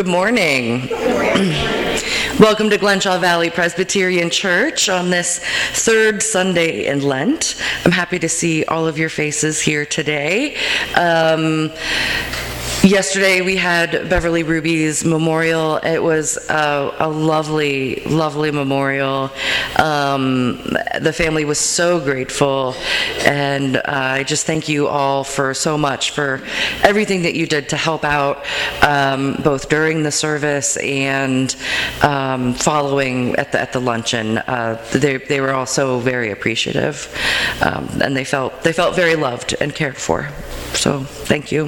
Good morning. Welcome to Glenshaw Valley Presbyterian Church on this third Sunday in Lent. I'm happy to see all of your faces here today. Yesterday we had Beverly Ruby's memorial. It was a lovely, lovely memorial. The family was so grateful, and I just thank you all for so much for everything that you did to help out, both during the service and following at the luncheon. They were all so very appreciative, and they felt very loved and cared for. So thank you.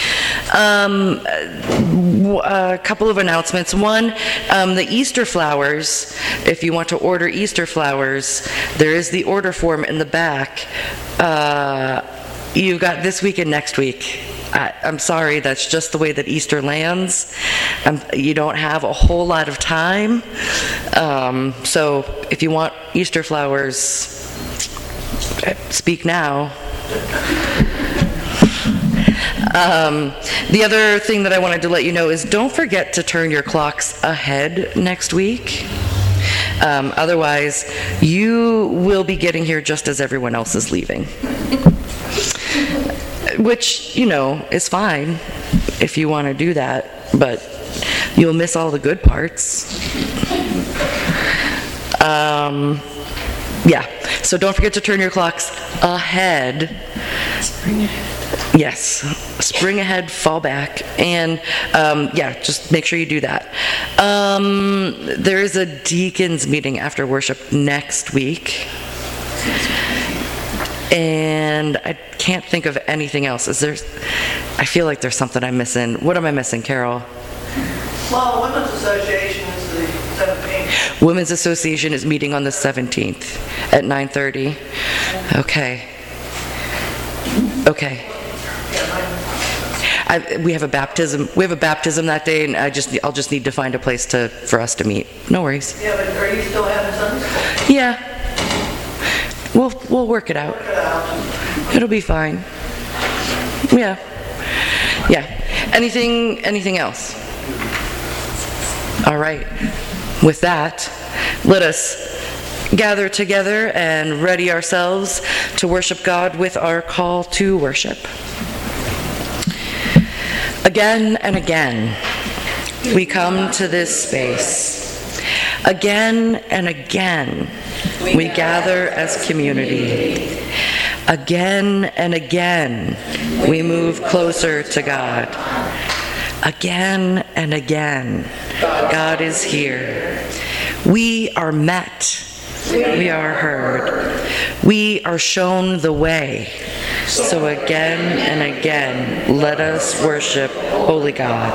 A couple of announcements. One, the Easter flowers, if you want to order Easter flowers, there is the order form in the back. You've got this week and next week. I'm sorry, that's just the way that Easter lands. You don't have a whole lot of time. So if you want Easter flowers, speak now. The other thing that I wanted to let you know is don't forget to turn your clocks ahead next week. Otherwise, you will be getting here just as everyone else is leaving. Which, is fine if you want to do that, but you'll miss all the good parts. So don't forget to turn your clocks ahead. Yes, spring ahead, fall back, and just make sure you do that. There is a deacons meeting after worship next week, and I can't think of anything else. I feel like there's something I'm missing. What am I missing, Carol? Well, Women's Association is the 17th. Women's Association is meeting on the 17th at 9:30. Okay. We have a baptism. We have a baptism that day, and I'll just need to find a place for us to meet. No worries. Yeah, but are you still having Sunday school? Yeah. We'll work it out. It'll be fine. Yeah. Anything else? All right. With that, let us gather together and ready ourselves to worship God with our call to worship. Again and again, we come to this space. Again and again, we gather as community. Again and again, we move closer to God. Again and again, God is here. We are met. We are heard. We are shown the way. So again and again, let us worship Holy God.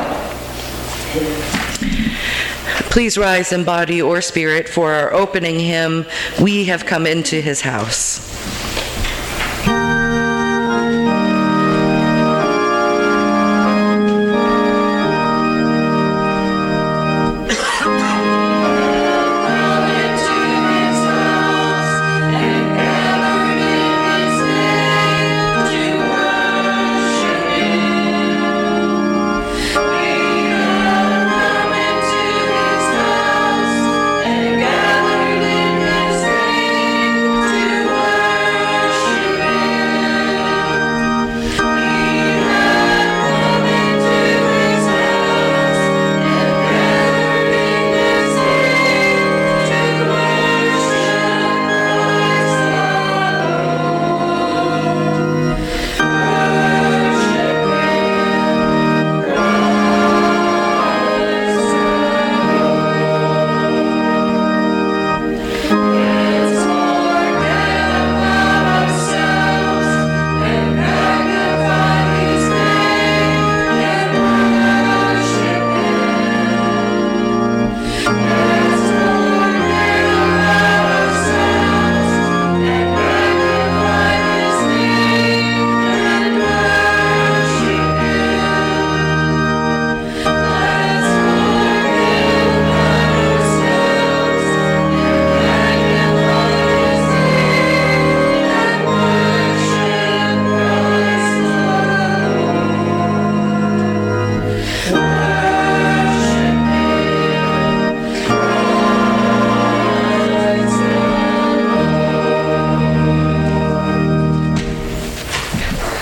Please rise in body or spirit for our opening hymn, We Have Come Into His House. Gathered in His name to worship.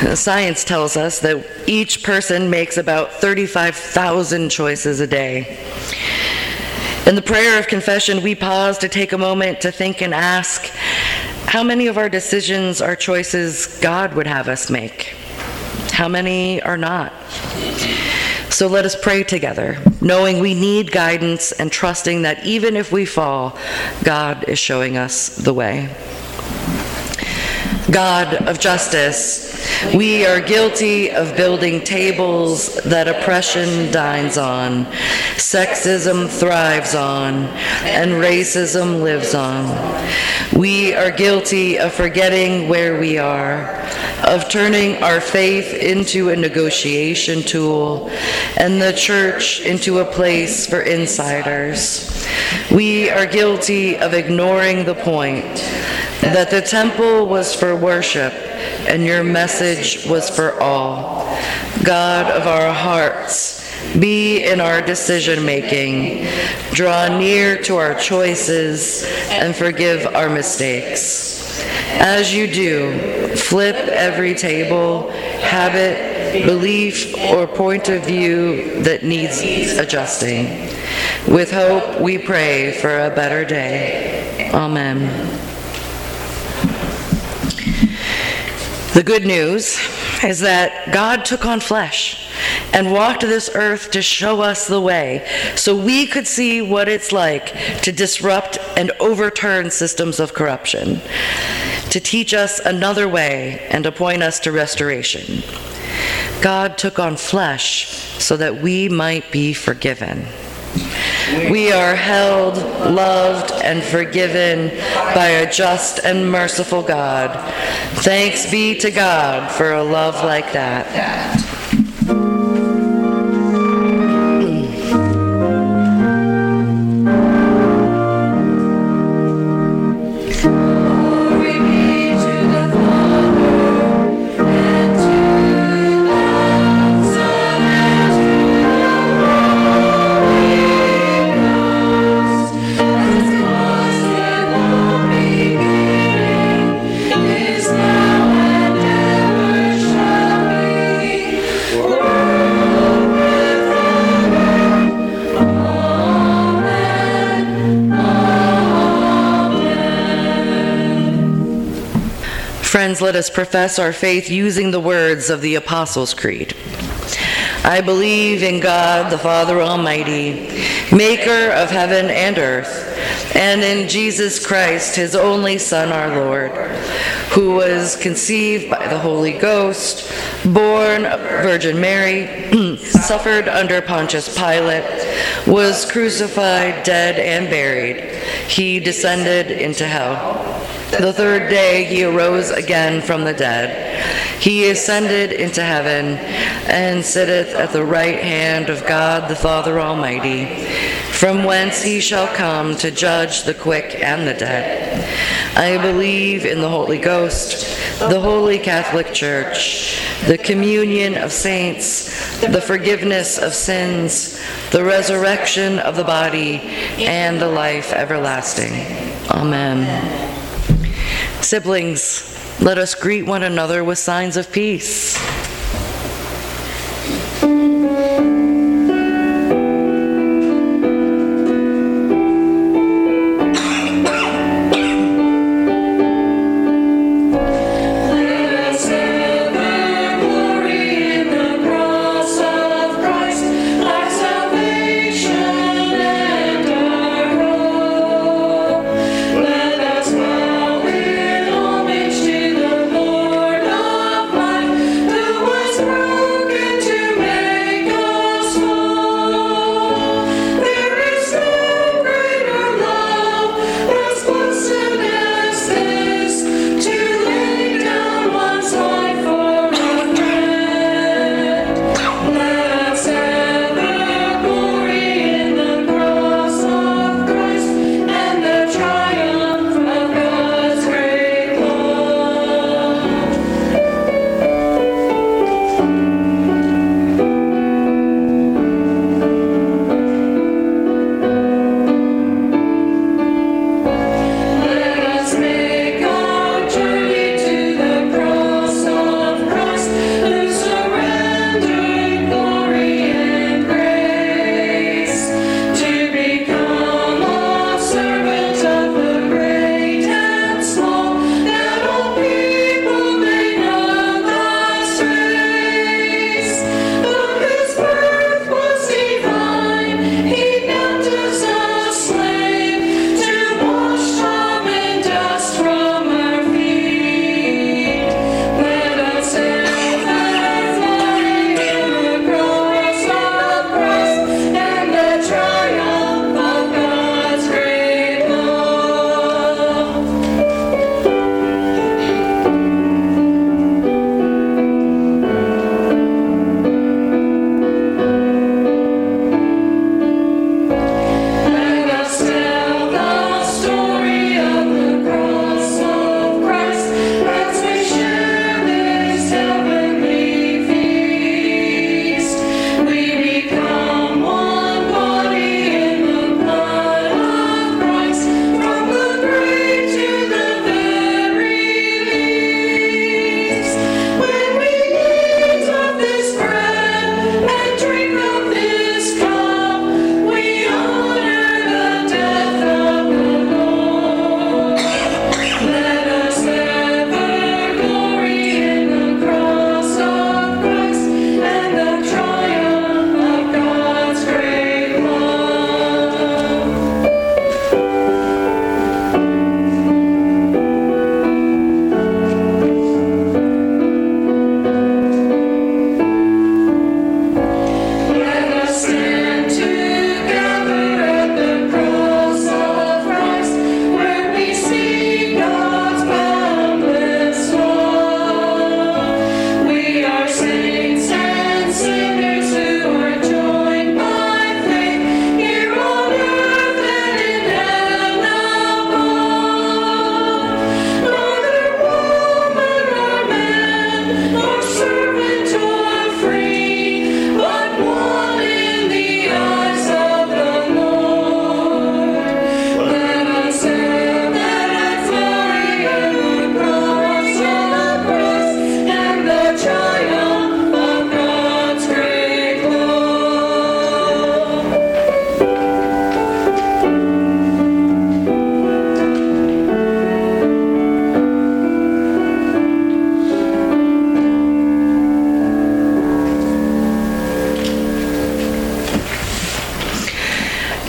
Science tells us that each person makes about 35,000 choices a day. In the prayer of confession, we pause to take a moment to think and ask, how many of our decisions are choices God would have us make? How many are not? So let us pray together, knowing we need guidance and trusting that even if we fall, God is showing us the way. God of justice, we are guilty of building tables that oppression dines on, sexism thrives on, and racism lives on. We are guilty of forgetting where we are, of turning our faith into a negotiation tool, and the church into a place for insiders. We are guilty of ignoring the point that the temple was for worship and your message was for all. God of our hearts, be in our decision-making. Draw near to our choices and forgive our mistakes. As you do, flip every table, habit, belief, or point of view that needs adjusting. With hope, we pray for a better day. Amen. The good news is that God took on flesh and walked this earth to show us the way so we could see what it's like to disrupt and overturn systems of corruption, to teach us another way and to point us to restoration. God took on flesh so that we might be forgiven. We are held, loved, and forgiven by a just and merciful God. Thanks be to God for a love like that. Friends, let us profess our faith using the words of the Apostles' Creed. I believe in God, the Father Almighty, maker of heaven and earth, and in Jesus Christ, his only Son, our Lord, who was conceived by the Holy Ghost, born of Virgin Mary, suffered under Pontius Pilate, was crucified, dead, and buried. He descended into hell. The third day he arose again from the dead. He ascended into heaven and sitteth at the right hand of God the Father Almighty, from whence he shall come to judge the quick and the dead. I believe in the Holy Ghost, the Holy Catholic Church, the communion of saints, the forgiveness of sins, the resurrection of the body, and the life everlasting. Amen. Siblings, let us greet one another with signs of peace. The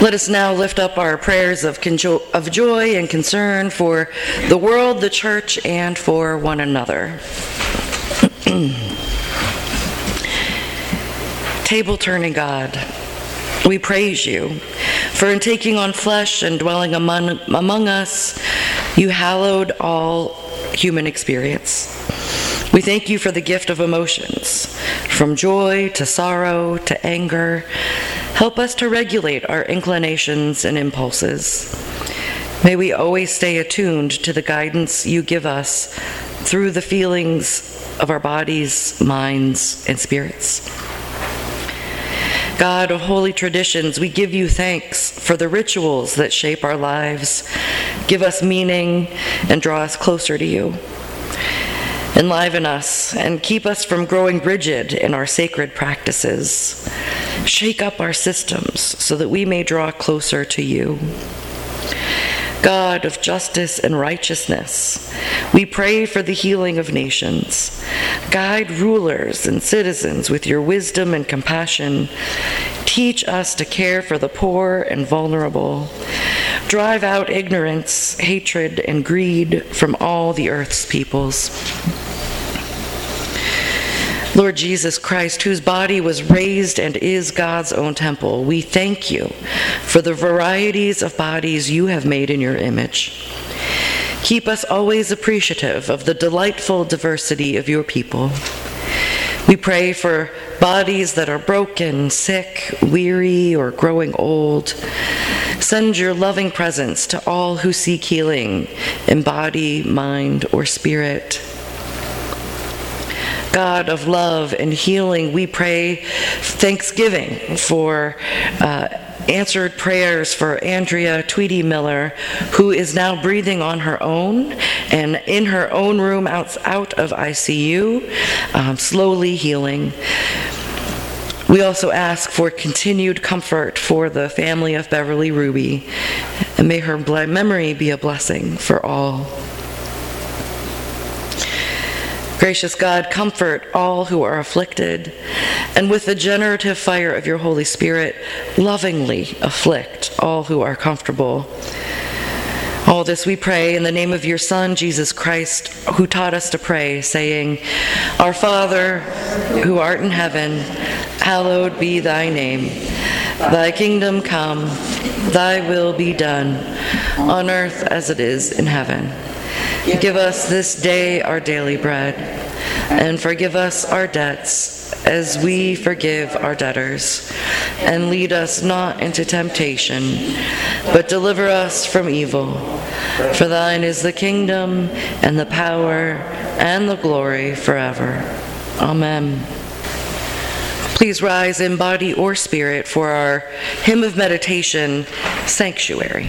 Let us now lift up our prayers of joy and concern for the world, the church, and for one another. Table-turning God, we praise you, for in taking on flesh and dwelling among us, you hallowed all human experience. We thank you for the gift of emotions, from joy to sorrow to anger. Help us to regulate our inclinations and impulses. May we always stay attuned to the guidance you give us through the feelings of our bodies, minds, and spirits. God of holy traditions, we give you thanks for the rituals that shape our lives, give us meaning, and draw us closer to you. Enliven us and keep us from growing rigid in our sacred practices. Shake up our systems so that we may draw closer to you. God of justice and righteousness, we pray for the healing of nations. Guide rulers and citizens with your wisdom and compassion. Teach us to care for the poor and vulnerable. Drive out ignorance, hatred, and greed from all the earth's peoples. Lord Jesus Christ, whose body was raised and is God's own temple, we thank you for the varieties of bodies you have made in your image. Keep us always appreciative of the delightful diversity of your people. We pray for bodies that are broken, sick, weary, or growing old. Send your loving presence to all who seek healing in body, mind, or spirit. God of love and healing, we pray thanksgiving for answered prayers for Andrea Tweedy Miller, who is now breathing on her own and in her own room out of ICU, slowly healing. We also ask for continued comfort for the family of Beverly Ruby, and may her memory be a blessing for all. Gracious God, comfort all who are afflicted, and with the generative fire of your Holy Spirit, lovingly afflict all who are comfortable. All this we pray in the name of your Son, Jesus Christ, who taught us to pray, saying, Our Father, who art in heaven, hallowed be thy name. Thy kingdom come, thy will be done, on earth as it is in heaven. Give us this day our daily bread, and forgive us our debts as we forgive our debtors. And lead us not into temptation, but deliver us from evil. For thine is the kingdom, and the power, and the glory forever. Amen. Please rise in body or spirit for our hymn of meditation, Sanctuary.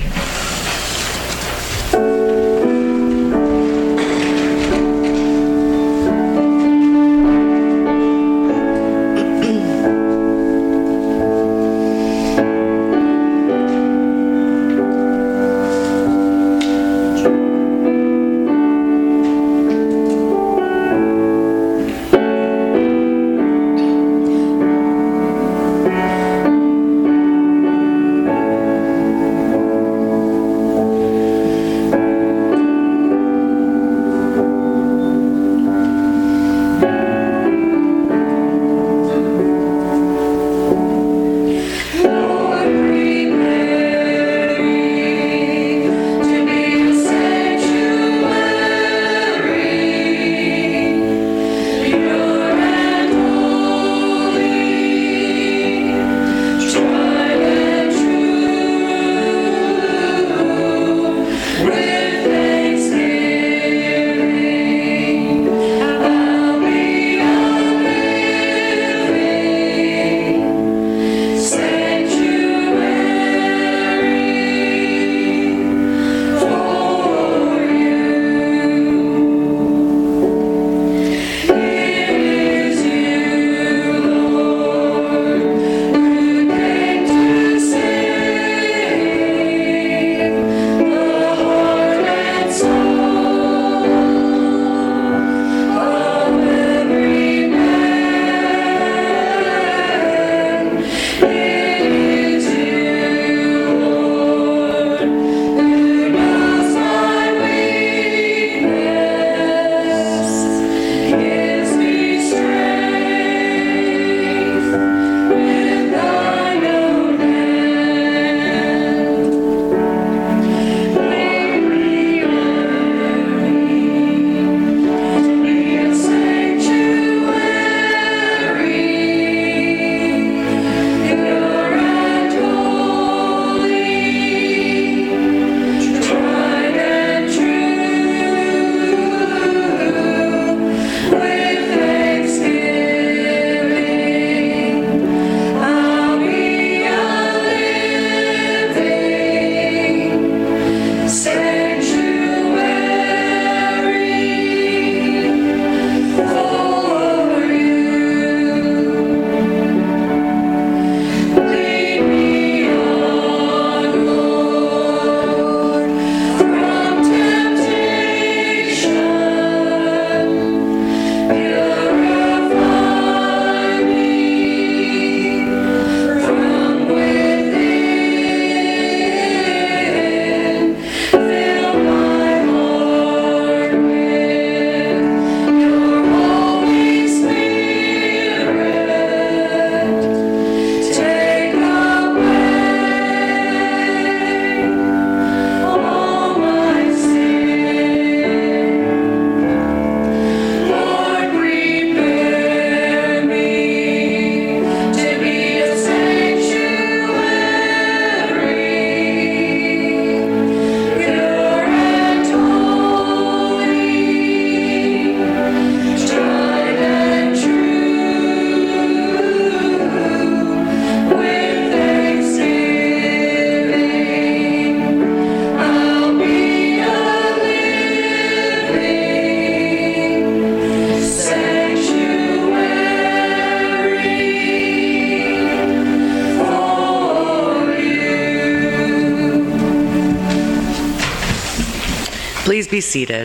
Please be seated.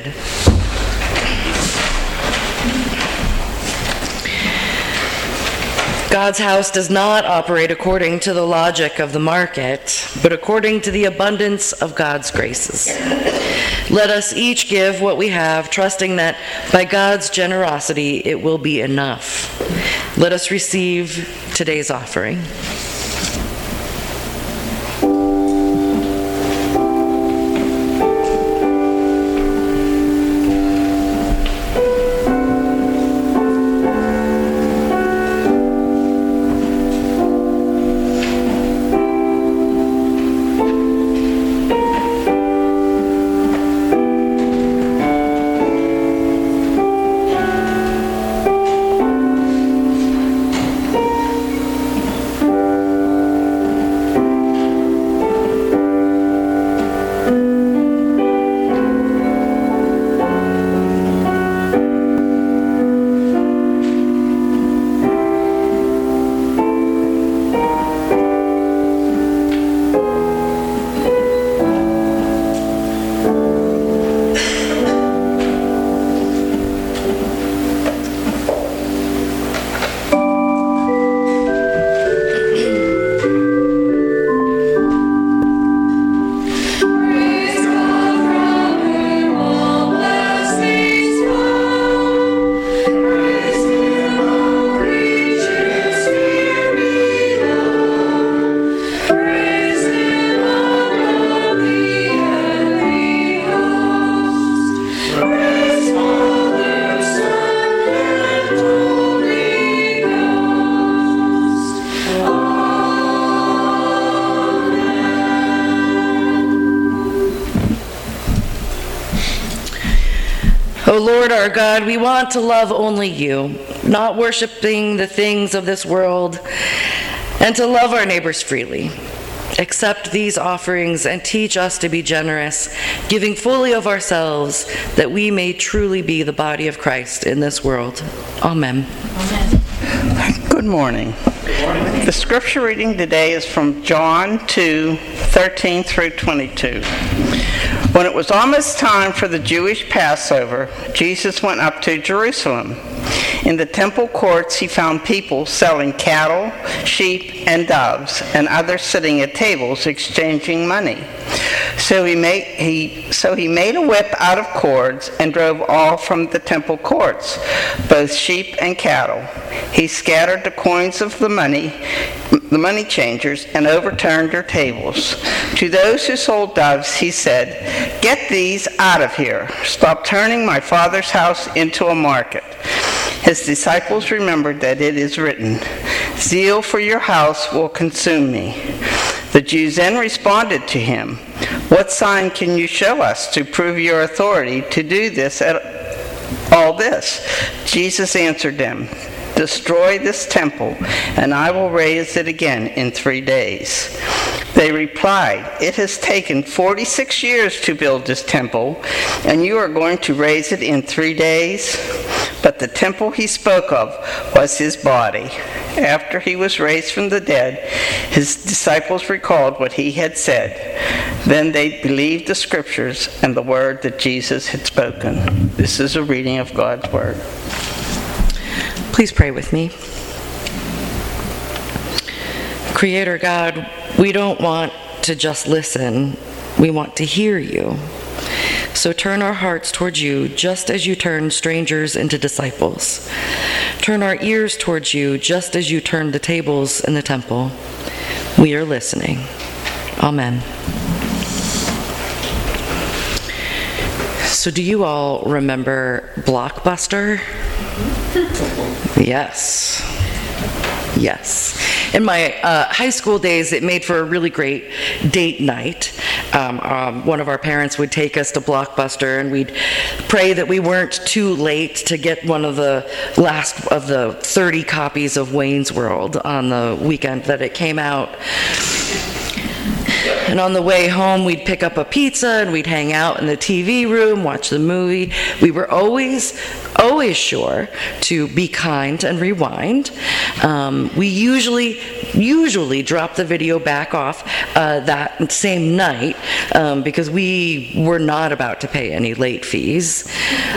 God's house does not operate according to the logic of the market, but according to the abundance of God's graces. Let us each give what we have, trusting that by God's generosity it will be enough. Let us receive today's offering. O Lord our God, we want to love only you, not worshiping the things of this world, and to love our neighbors freely. Accept these offerings and teach us to be generous, giving fully of ourselves, that we may truly be the body of Christ in this world. Amen. Amen. Good morning. The scripture reading today is from John 2:13 through 22. When it was almost time for the Jewish Passover, Jesus went up to Jerusalem. In the temple courts he found people selling cattle, sheep, and doves, and others sitting at tables exchanging money. So he made a whip out of cords and drove all from the temple courts, both sheep and cattle. He scattered the coins of the money changers, and overturned their tables. To those who sold doves he said, "Get these out of here. Stop turning my Father's house into a market." His disciples remembered that it is written, "Zeal for your house will consume me." The Jews then responded to him, "What sign can you show us to prove your authority to do all this?" Jesus answered them, "Destroy this temple, and I will raise it again in 3 days." They replied, "It has taken 46 years to build this temple, and you are going to raise it in 3 days?" But the temple he spoke of was his body. After he was raised from the dead, his disciples recalled what he had said. Then they believed the scriptures and the word that Jesus had spoken. This is a reading of God's word. Please pray with me. Creator God, we don't want to just listen. We want to hear you. So turn our hearts towards you just as you turn strangers into disciples. Turn our ears towards you just as you turned the tables in the temple. We are listening. Amen. So do you all remember Blockbuster? Yes. In my high school days, it made for a really great date night. One of our parents would take us to Blockbuster, and we'd pray that we weren't too late to get one of the last of the 30 copies of Wayne's World on the weekend that it came out. And on the way home, we'd pick up a pizza and we'd hang out in the TV room, watch the movie. We were always sure to be kind and rewind. We usually drop the video back off that same night because we were not about to pay any late fees.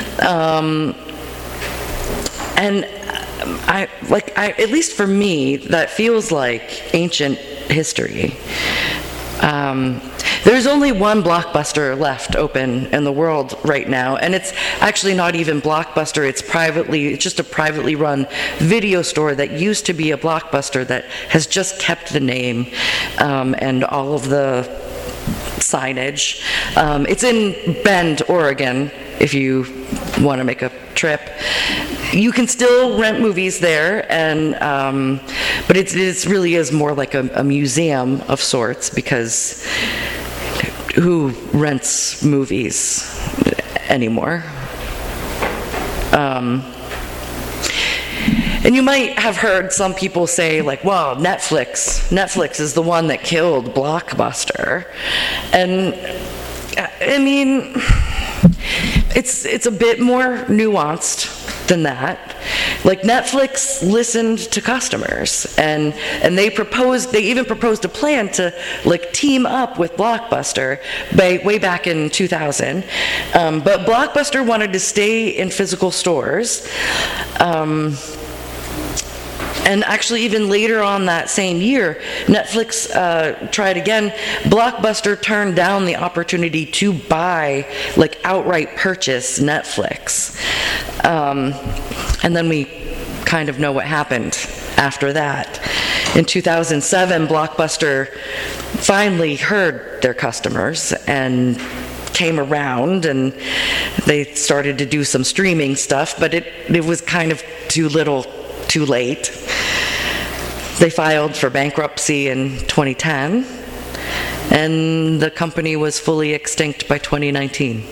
And at least for me, that feels like ancient history. There's only one Blockbuster left open in the world right now, and it's actually not even Blockbuster. It's just a privately run video store that used to be a Blockbuster that has just kept the name and all of the signage. It's in Bend, Oregon, if you want to make a trip. You can still rent movies there, and but it really is more like a museum of sorts, because who rents movies anymore? And you might have heard some people say, like, well, Netflix is the one that killed Blockbuster. And I mean, it's a bit more nuanced than that. Like, Netflix listened to customers, and they even proposed a plan to, like, team up with Blockbuster way back in 2000. But Blockbuster wanted to stay in physical stores. And actually, even later on that same year, Netflix tried again. Blockbuster turned down the opportunity to buy, like, outright purchase Netflix. And then we kind of know what happened after that. In 2007, Blockbuster finally heard their customers and came around, and they started to do some streaming stuff, but it was kind of too little, too late. They filed for bankruptcy in 2010, and the company was fully extinct by 2019.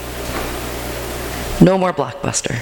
No more Blockbuster.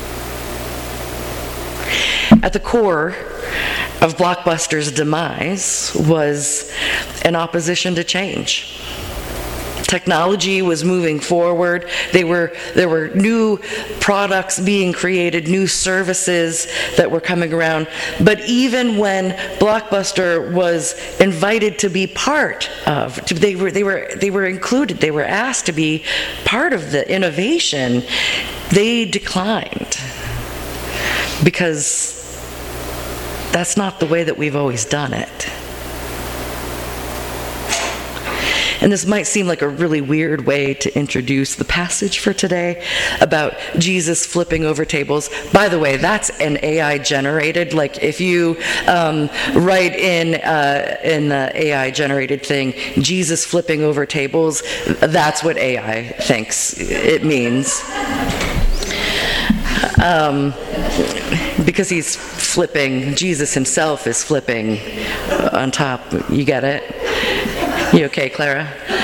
At the core of Blockbuster's demise was an opposition to change. Technology was moving forward. There were new products being created, new services that were coming around. But even when Blockbuster was invited to be part of, they were included. They were asked to be part of the innovation. They declined, because that's not the way that we've always done it. And this might seem like a really weird way to introduce the passage for today about Jesus flipping over tables. By the way, that's an AI generated. Like, if you write in the AI generated thing, Jesus flipping over tables, that's what AI thinks it means. Because he's flipping, Jesus himself is flipping on top. You get it? You okay, Clara?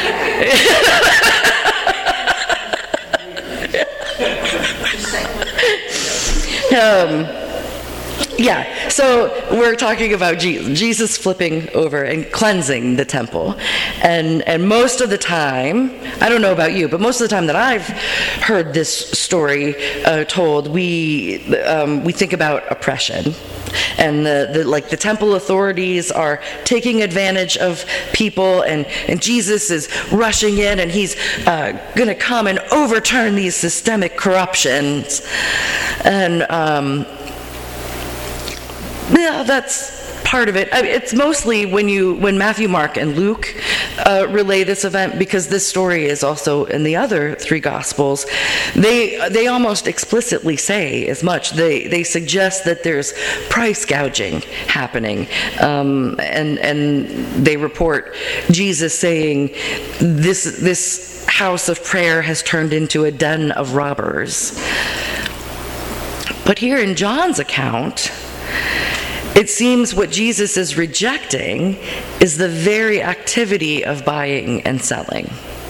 Yeah, so we're talking about Jesus flipping over and cleansing the temple. And most of the time, I don't know about you, but most of the time that I've heard this story told, we think about oppression. And the temple authorities are taking advantage of people, and Jesus is rushing in, and he's going to come and overturn these systemic corruptions. And yeah, that's part of it. I mean, it's mostly when Matthew, Mark, and Luke relay this event, because this story is also in the other three Gospels. They almost explicitly say as much. They suggest that there's price gouging happening, and they report Jesus saying, "This house of prayer has turned into a den of robbers." But here in John's account, it seems what Jesus is rejecting is the very activity of buying and selling.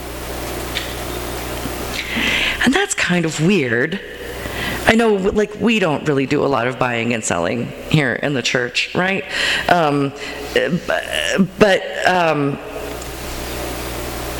And that's kind of weird. I know, like, we don't really do a lot of buying and selling here in the church, right? But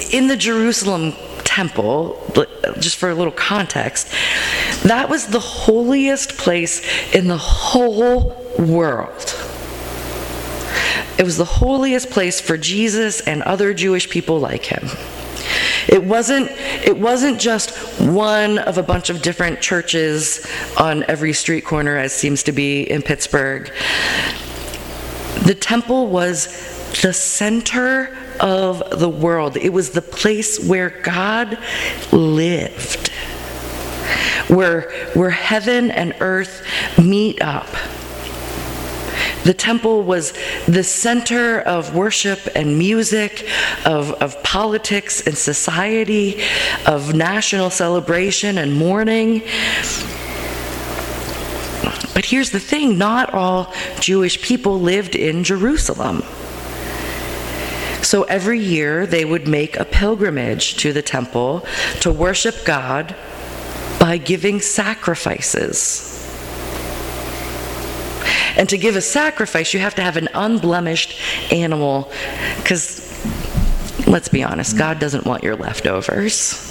in the Jerusalem temple, just for a little context, that was the holiest place in the whole world. It was the holiest place for Jesus and other Jewish people like him. It wasn't just one of a bunch of different churches on every street corner, as seems to be in Pittsburgh. The temple was the center of the world. It was the place where God lived, where heaven and earth meet up. The temple was the center of worship and music, of politics and society, of national celebration and mourning. But here's the thing, not all Jewish people lived in Jerusalem. So every year they would make a pilgrimage to the temple to worship God by giving sacrifices. And to give a sacrifice, you have to have an unblemished animal, because, let's be honest, God doesn't want your leftovers.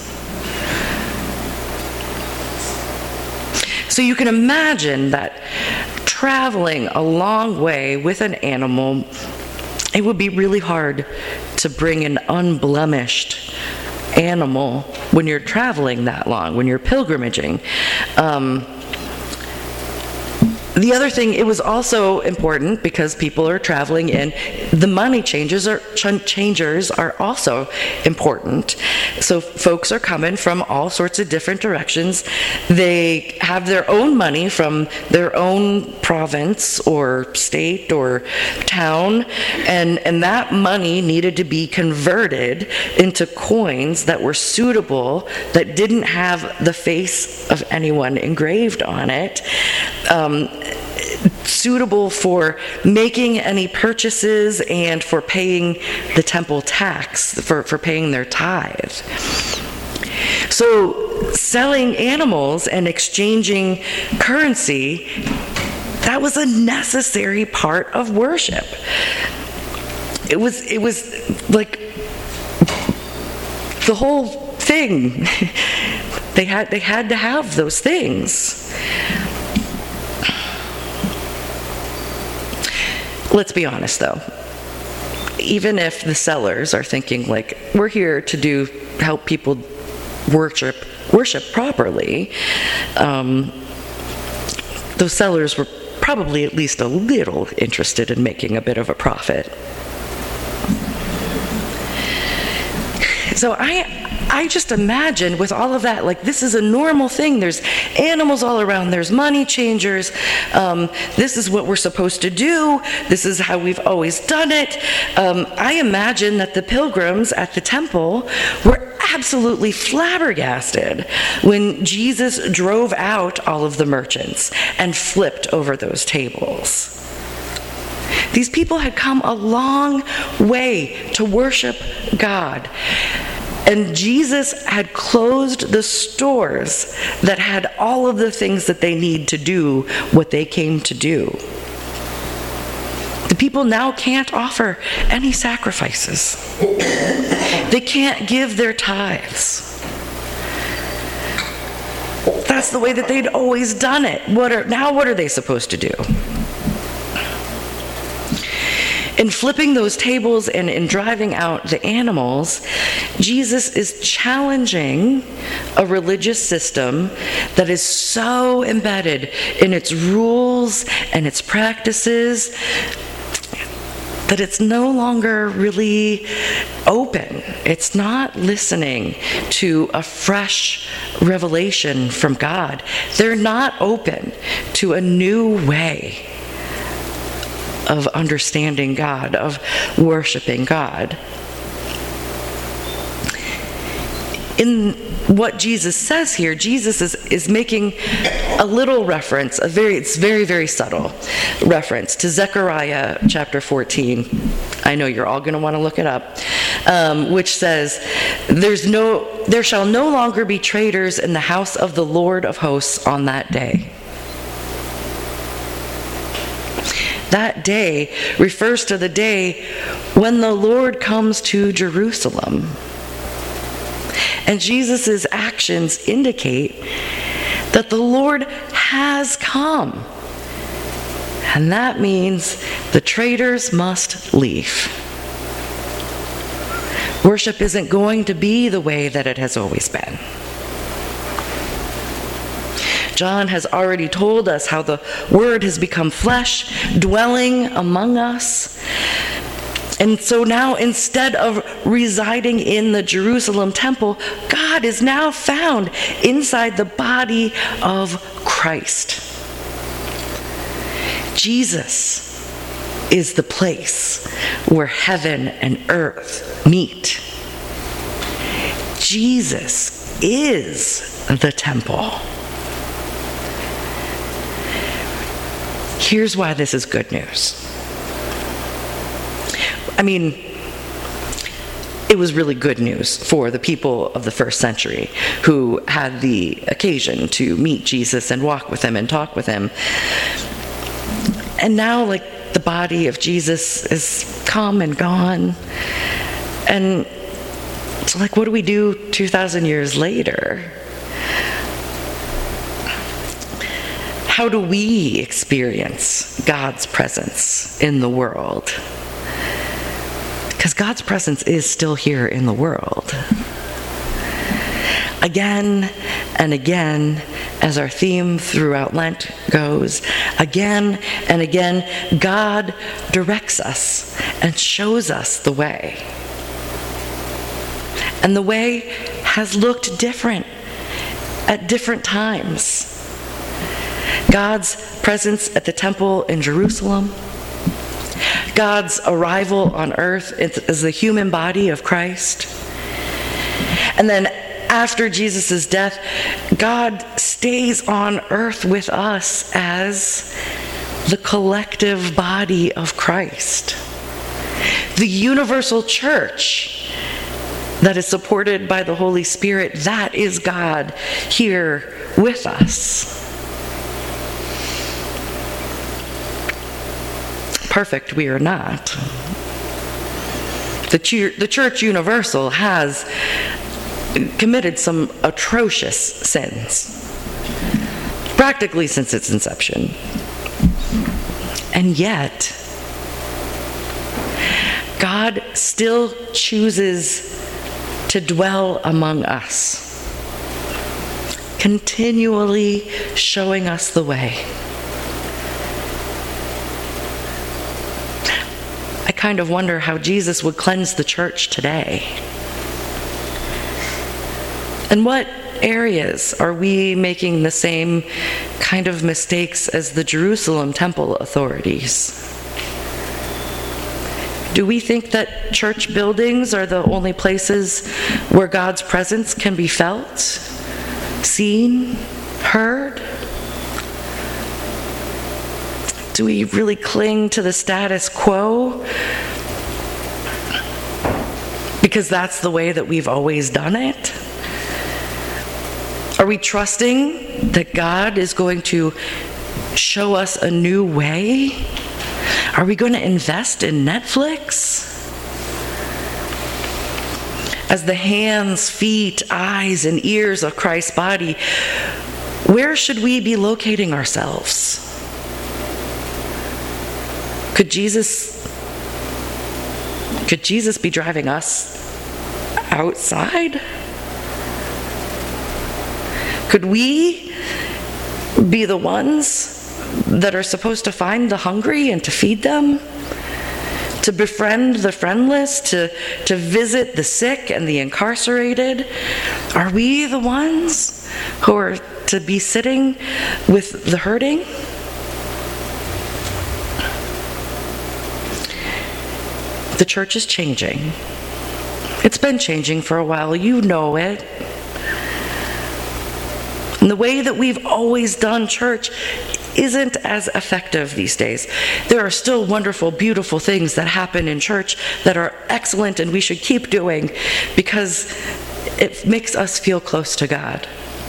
So you can imagine that traveling a long way with an animal, it would be really hard to bring an unblemished animal when you're traveling that long, when you're pilgrimaging. The other thing, it was also important because people are traveling in, the money changers are also important. So folks are coming from all sorts of different directions. They have their own money from their own province or state or town, and that money needed to be converted into coins that were suitable, that didn't have the face of anyone engraved on it. Suitable for making any purchases and for paying the temple tax, for paying their tithe. So selling animals and exchanging currency, that was a necessary part of worship. It was like the whole thing. They had to have those things. Let's be honest, though. Even if the sellers are thinking, like, we're here to help people worship properly, those sellers were probably at least a little interested in making a bit of a profit. So I just imagine with all of that, like, this is a normal thing. There's animals all around. There's money changers. This is what we're supposed to do. This is how we've always done it. I imagine that the pilgrims at the temple were absolutely flabbergasted when Jesus drove out all of the merchants and flipped over those tables. These people had come a long way to worship God. And Jesus had closed the stores that had all of the things that they need to do what they came to do. The people now can't offer any sacrifices. They can't give their tithes. That's the way that they'd always done it. What are they supposed to do? In flipping those tables and in driving out the animals, Jesus is challenging a religious system that is so embedded in its rules and its practices that it's no longer really open. It's not listening to a fresh revelation from God. They're not open to a new way of understanding God, of worshiping God. In what Jesus says here, Jesus is making a little reference, it's very, very subtle reference to Zechariah chapter 14. I know you're all going to want to look it up, which says, there shall no longer be traitors in the house of the Lord of hosts on that day. That day refers to the day when the Lord comes to Jerusalem. And Jesus' actions indicate that the Lord has come. And that means the traitors must leave. Worship isn't going to be the way that it has always been. John has already told us how the Word has become flesh, dwelling among us. And so now, instead of residing in the Jerusalem temple, God is now found inside the body of Christ. Jesus is the place where heaven and earth meet. Jesus is the temple. Here's why this is good news. I mean, it was really good news for the people of the first century who had the occasion to meet Jesus and walk with him and talk with him. And now, like, the body of Jesus is come and gone. And so, like, what do we do 2,000 years later? How do we experience God's presence in the world? Because God's presence is still here in the world. Again and again, as our theme throughout Lent goes, again and again, God directs us and shows us the way. And the way has looked different at different times. God's presence at the temple in Jerusalem, God's arrival on earth as the human body of Christ, and then after Jesus' death, God stays on earth with us as the collective body of Christ. The universal church that is supported by the Holy Spirit, that is God here with us. Perfect we are not. The Church Universal has committed some atrocious sins, practically since its inception. And yet, God still chooses to dwell among us, continually showing us the way. I kind of wonder how Jesus would cleanse the church today. And what areas are we making the same kind of mistakes as the Jerusalem temple authorities? Do we think that church buildings are the only places where God's presence can be felt, seen, heard? Do we really cling to the status quo because that's the way that we've always done it? Are we trusting that God is going to show us a new way? Are we going to invest in Netflix? As the hands, feet, eyes, and ears of Christ's body, where should we be locating ourselves? Could Jesus be driving us outside? Could we be the ones that are supposed to find the hungry and to feed them? To befriend the friendless, to visit the sick and the incarcerated? Are we the ones who are to be sitting with the hurting? The church is changing. It's been changing for a while. You know it. And the way that we've always done church isn't as effective these days. There are still wonderful, beautiful things that happen in church that are excellent and we should keep doing because it makes us feel close to God.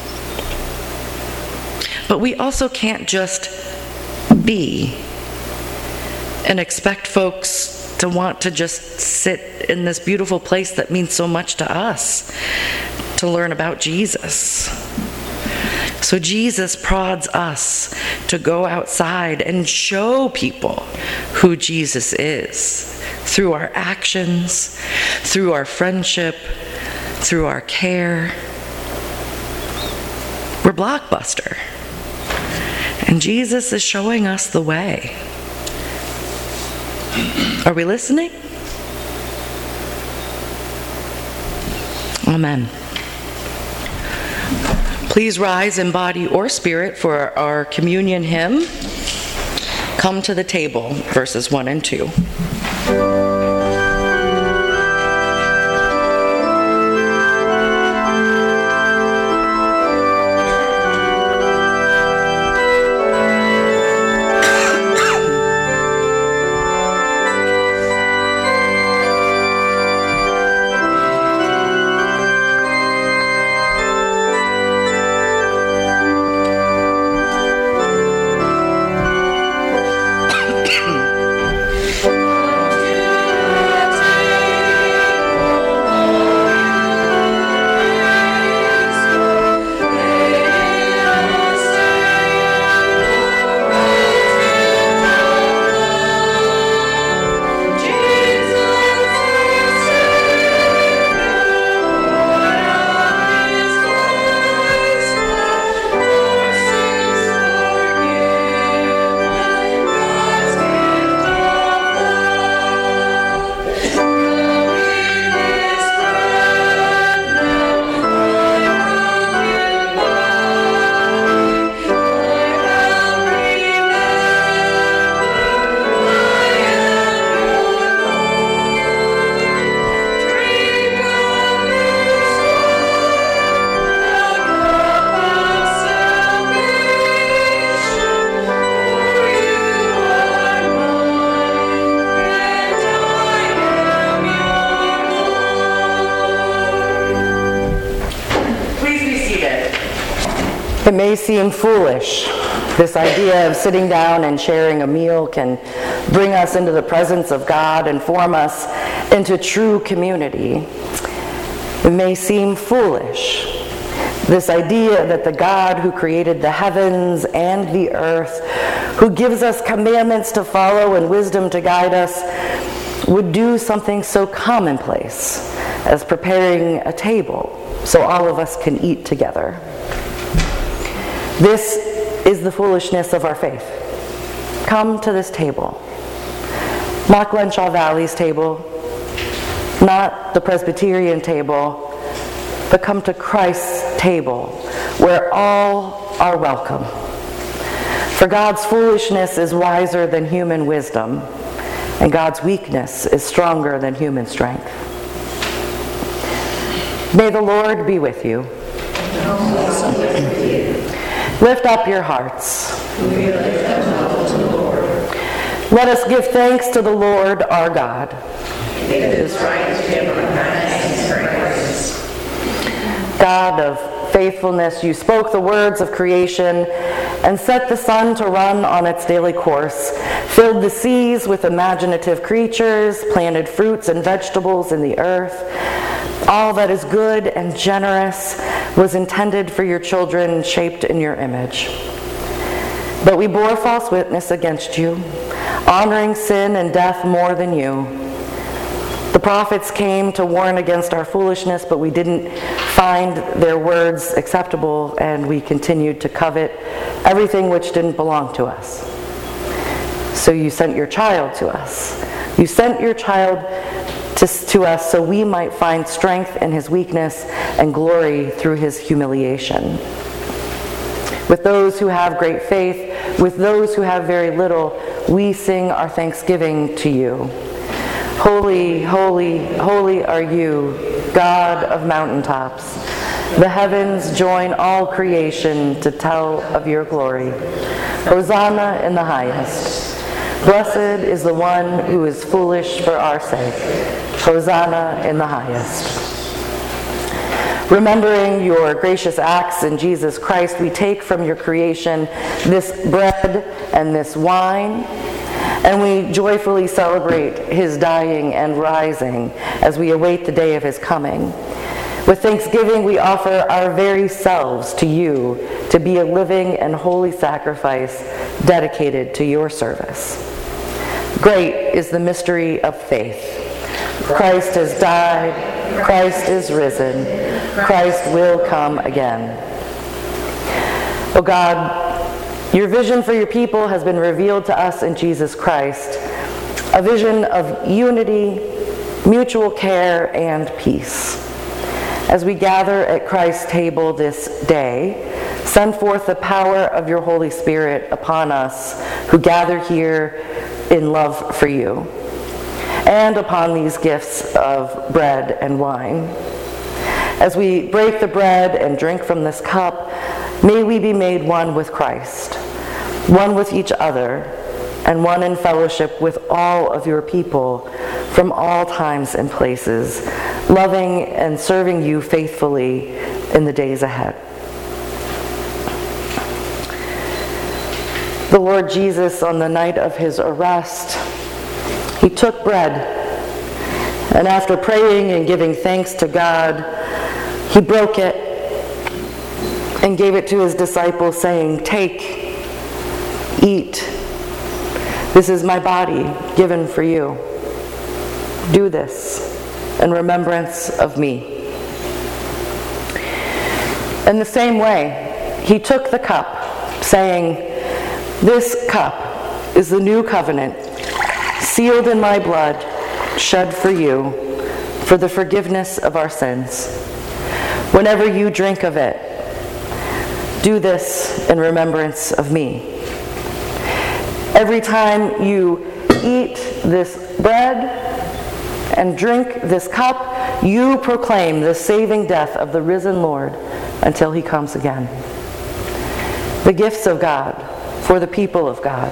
But we also can't just be and expect folks to want to just sit in this beautiful place that means so much to us. to learn about Jesus. So Jesus prods us to go outside and show people who Jesus is through our actions, through our friendship, through our care. We're Blockbuster, and Jesus is showing us the way. Are we listening? Amen. Please rise in body or spirit for our communion hymn. Come to the table, verses 1 and 2. It may seem foolish. This idea of sitting down and sharing a meal can bring us into the presence of God and form us into true community. It may seem foolish. This idea that the God who created the heavens and the earth, who gives us commandments to follow and wisdom to guide us, would do something so commonplace as preparing a table so all of us can eat together. This is the foolishness of our faith. Come to this table. Not Glenshaw Valley's table, not the Presbyterian table, but come to Christ's table, where all are welcome. For God's foolishness is wiser than human wisdom, and God's weakness is stronger than human strength. May the Lord be with you. Lift up your hearts. Let us give thanks to the Lord our God. It is right to give thanks and praise. God of faithfulness, you spoke the words of creation and set the sun to run on its daily course, filled the seas with imaginative creatures, planted fruits and vegetables in the earth. All that is good and generous was intended for your children, shaped in your image. But we bore false witness against you, honoring sin and death more than you. The prophets came to warn against our foolishness, but we didn't find their words acceptable, and we continued to covet everything which didn't belong to us. So you sent your child to us. You sent your child to us so we might find strength in his weakness and glory through his humiliation. With those who have great faith, with those who have very little, we sing our thanksgiving to you. Holy, holy, holy are you, God of mountaintops. The heavens join all creation to tell of your glory. Hosanna in the highest. Blessed is the one who is foolish for our sake. Hosanna in the highest. Remembering your gracious acts in Jesus Christ, we take from your creation this bread and this wine, and we joyfully celebrate his dying and rising as we await the day of his coming. With thanksgiving, we offer our very selves to you to be a living and holy sacrifice dedicated to your service. Great is the mystery of faith. Christ has died, Christ is risen, Christ will come again. O God, your vision for your people has been revealed to us in Jesus Christ, a vision of unity, mutual care, and peace. As we gather at Christ's table this day, send forth the power of your Holy Spirit upon us who gather here in love for you, and upon these gifts of bread and wine. As we break the bread and drink from this cup, may we be made one with Christ, one with each other, and one in fellowship with all of your people from all times and places, loving and serving you faithfully in the days ahead. The Lord Jesus, on the night of his arrest, he took bread, and after praying and giving thanks to God, he broke it and gave it to his disciples, saying, "Take, eat. This is my body given for you. Do this in remembrance of me." In the same way, he took the cup, saying, "This cup is the new covenant, sealed in my blood, shed for you, for the forgiveness of our sins. Whenever you drink of it, do this in remembrance of me." Every time you eat this bread and drink this cup, you proclaim the saving death of the risen Lord until he comes again. The gifts of God for the people of God.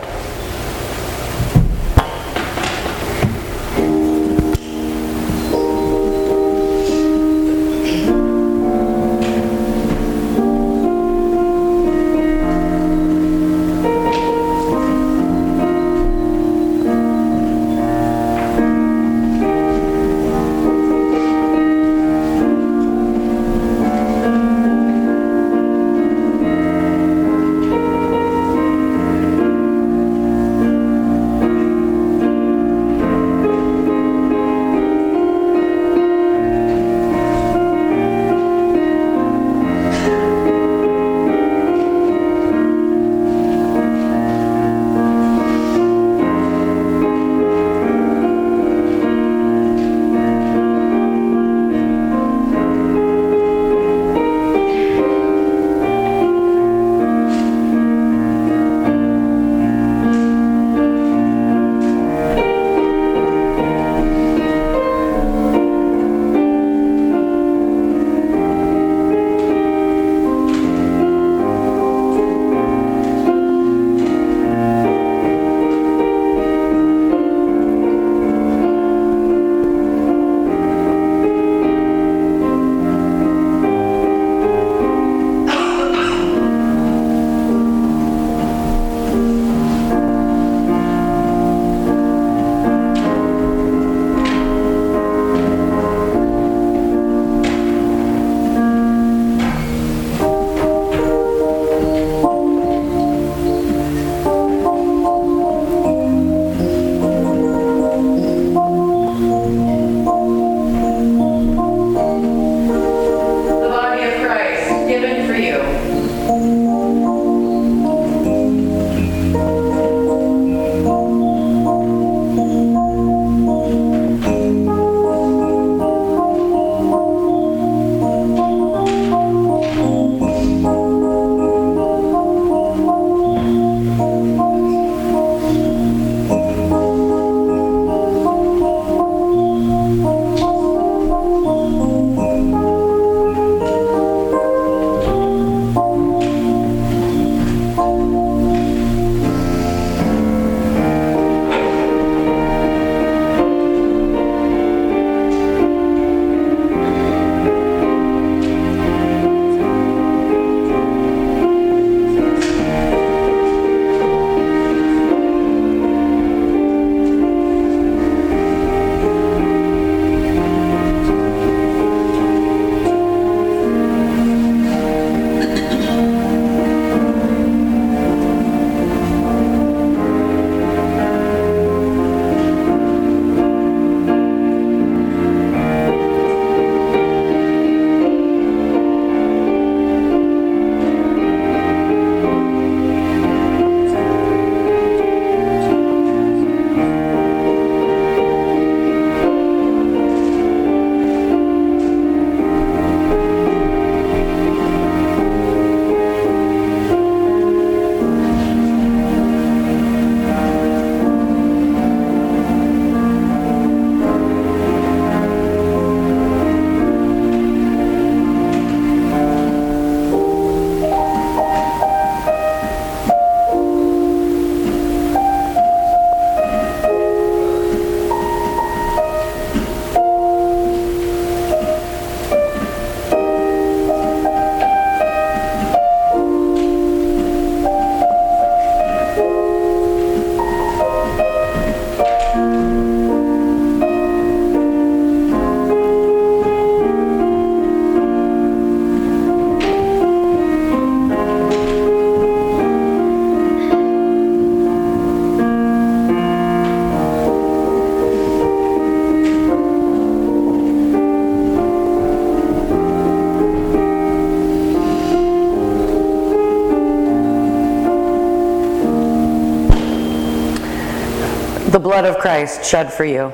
the blood of Christ shed for you.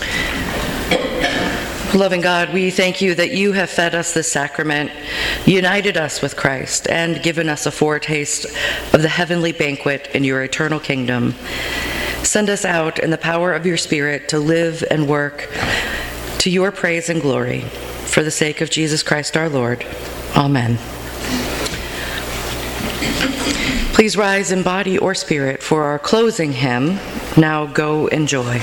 Loving God, we thank you that you have fed us this sacrament, united us with Christ, and given us a foretaste of the heavenly banquet in your eternal kingdom. Send us out in the power of your Spirit to live and work to your praise and glory. For the sake of Jesus Christ our Lord. Amen. Please rise in body or spirit for our closing hymn, Now Go in Joy.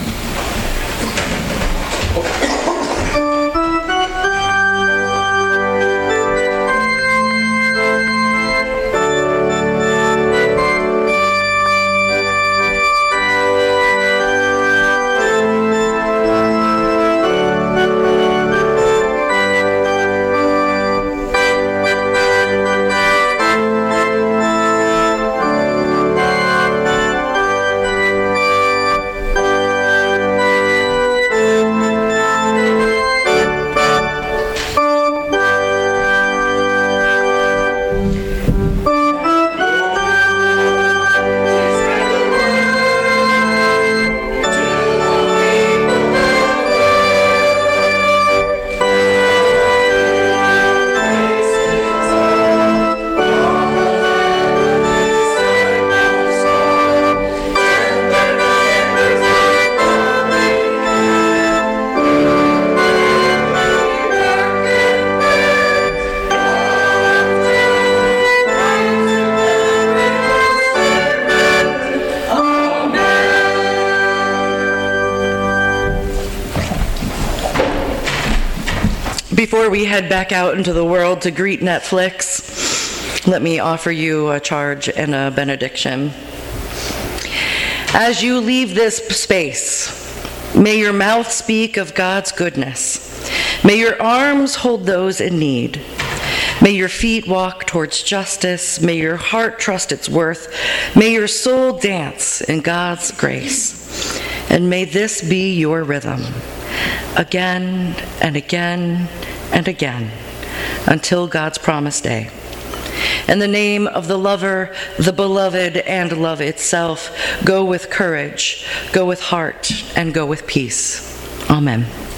Before we head back out into the world to greet Netflix, let me offer you a charge and a benediction. As you leave this space, may your mouth speak of God's goodness. May your arms hold those in need. May your feet walk towards justice. May your heart trust its worth. May your soul dance in God's grace. And may this be your rhythm, again and again and again, until God's promised day. In the name of the lover, the beloved, and love itself, go with courage, go with heart, and go with peace. Amen.